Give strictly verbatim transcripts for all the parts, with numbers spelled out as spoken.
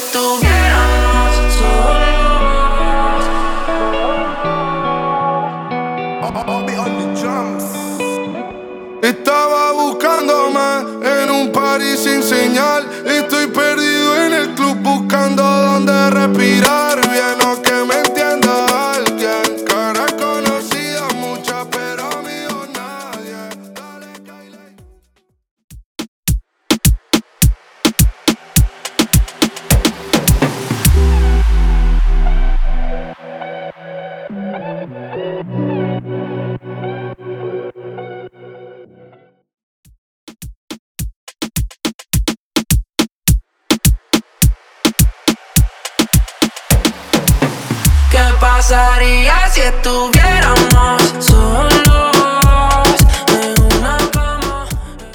estuviéramos solos. Estaba buscándome en un party sin señal. Estoy perdido en el club buscando donde respirar. Bien o que me entienda alguien. Cara conocida muchas, pero mío nadie. Dale, Kylie. ¿Qué pasaría si estuviéramos solos en una cama?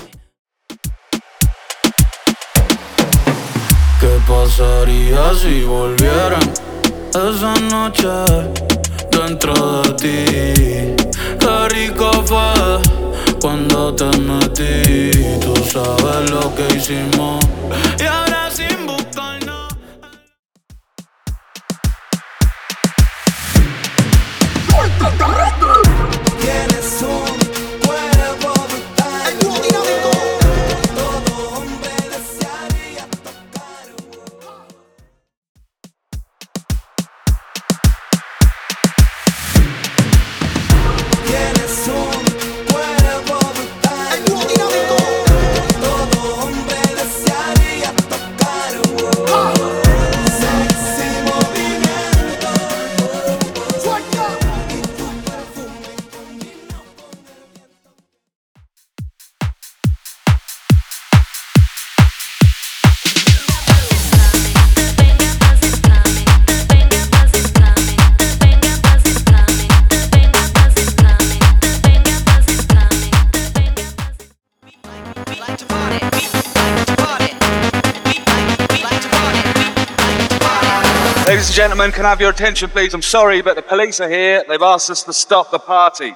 ¿Qué pasaría si volvieran esa noche dentro de ti? Qué rico fue cuando te metí. Tú sabes lo que hicimos y ahora sin buscarnos. Tienes un cuerpo brutal. Todo hombre desearía tocar. Tienes un cuerpo brutal. Todo hombre desearía tocar. Sexy movimiento. Y tu perfume combina con el viento. Ladies and gentlemen, can I have your attention, please? I'm sorry, but the police are here. They've asked us to stop the party.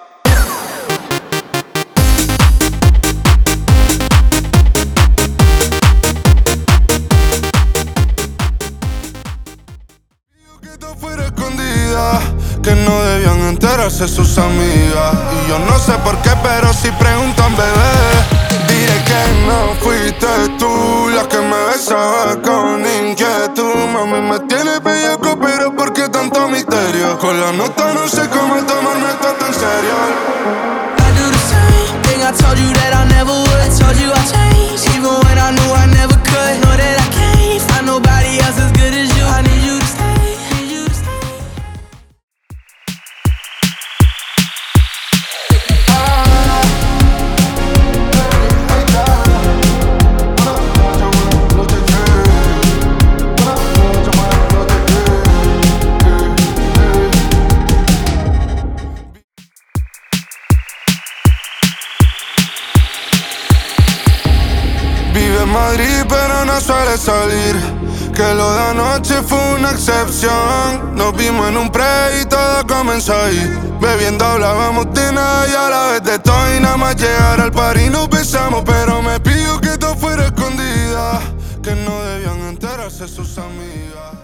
Que esto fuera escondida, que no debían enterarse sus amigas. Y yo no sé por qué, pero si preguntan, bebé, diré que no fuiste tú la que me besaba con inquietud. Mami, me tiene bellaco, pero ¿por qué tanto misterio? Con la nota no sé cómo tomarme esto en serio. I do the same thing I told you that I never would. I told you I changed, even when I knew I never could. Know that I can't find nobody else as good as you. I need you to stay, need you to stay. Vive en Madrid pero no suele salir, que lo de anoche fue una excepción. Nos vimos en un pre y todo comenzó ahí. Bebiendo hablábamos de nada y a la vez de todo. Y nada más llegar al party nos besamos, pero me pidió que todo fuera escondida, que no debían enterarse sus amigas.